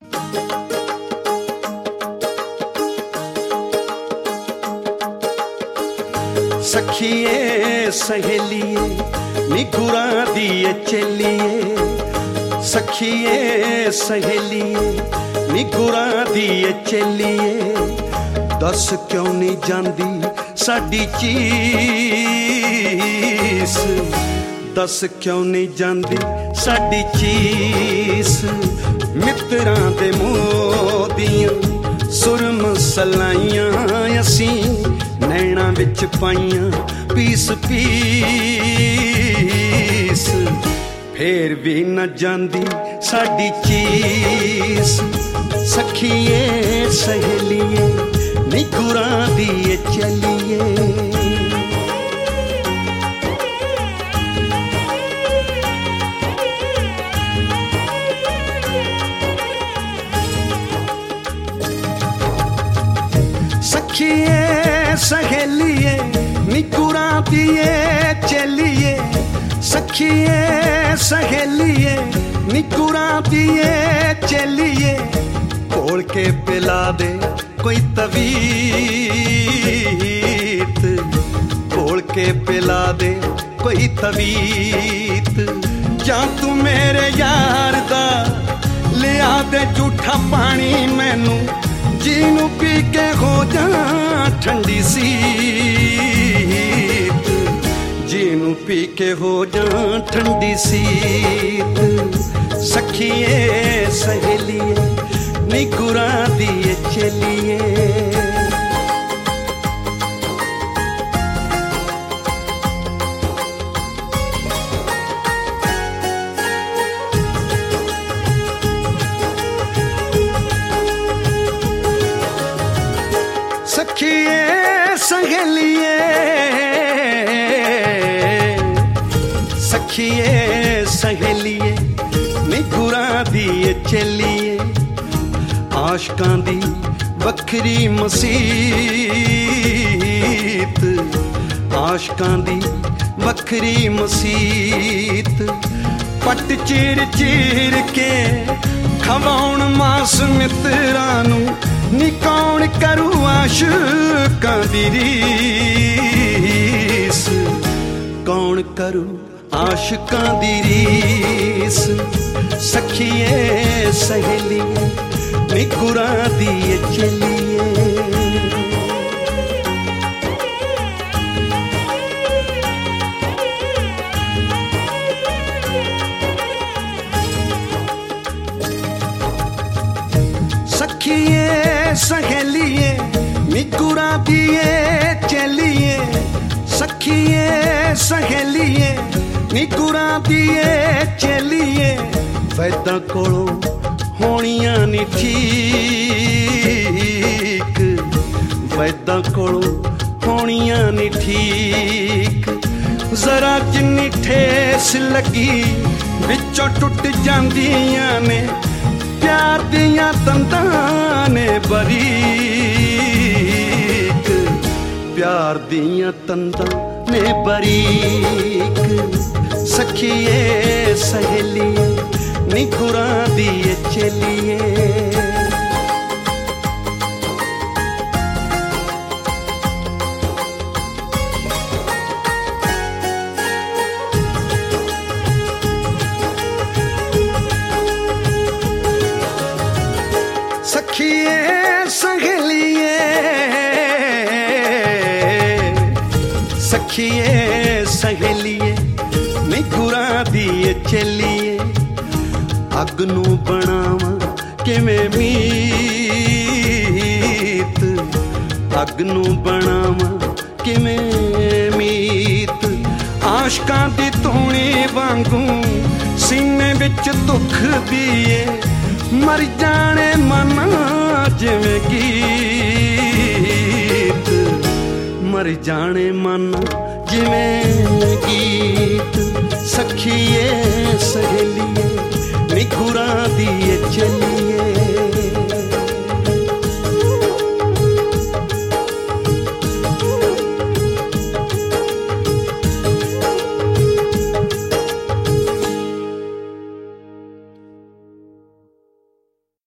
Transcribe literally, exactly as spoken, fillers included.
सखिए सहेलिए निगुरा दिए चलिए, सखिए सहेलिए निगुरा दिए चलिए, दस क्यों नहीं जांदी साडी चीस, दस क्यों नहीं जांदी साडी चीस, मित्रां दे मोदियां सुरम सलाइयां असीं नैना विच पाइयां पीस पीस, फेर भी न जांदी साडी चीस, सखिए सहेलिए निगुरा दिए चलिए। सखिए सहेलिए निगुरा दिए चलिए, सखिए सहेलिए निगुरा दिए चलिए, खोल के पिला दे कोई तवीत, खोल के पिला दे कोई तवीत, जा तू मेरे यार दा लिया दे झूठा पानी मैनू, जीनू पी के हो जा ठंडी सीत, जीनू पी के हो जा ठंडी सीत, सखिए सहेलिए निगुरा दिए चलिए। सखिए सहेलिए सखिए सहेलिए निगुरा दिए चलिए, आशकां दी वखरी मसीत, आशकां दी वखरी मसीत, पट चीर चीर के खवाउण मास मित्रां नू, नी कौन करू आशिकां दी रीस, कौन करू आशिकां दी रीस, सखिए सहेलिए निगुरा दिए चलिए। सखिए सहेलिए निगुरा दिए चलिए, सखिए सहेलिए निगुरा दिए चलिए, वैदां कोलों होणियां नी ठीक, वैदां कोलों होणियां नी ठीक, जरा जिन्नी ठेस लगी विचों टुट जांदियां ने, प्यार दियां तंदां ने बरीक, प्यार दियां तंदां ने बरीक, सखिए सहेलिए निगुरा दिए चलिए। सखिए सहेलिए सखिए सहेलिए निगुरा दिए चलिए, अग नू बनावा किवें मीत, अग नू बनावा किवें मीत, आशकां दी धूनी वांगू सीने विच दुख दिए, मर जाने मन जिवें गीत, मर जाने मन जिवें गीत, सखिए सहेलिए निगुरा दिए चलिए।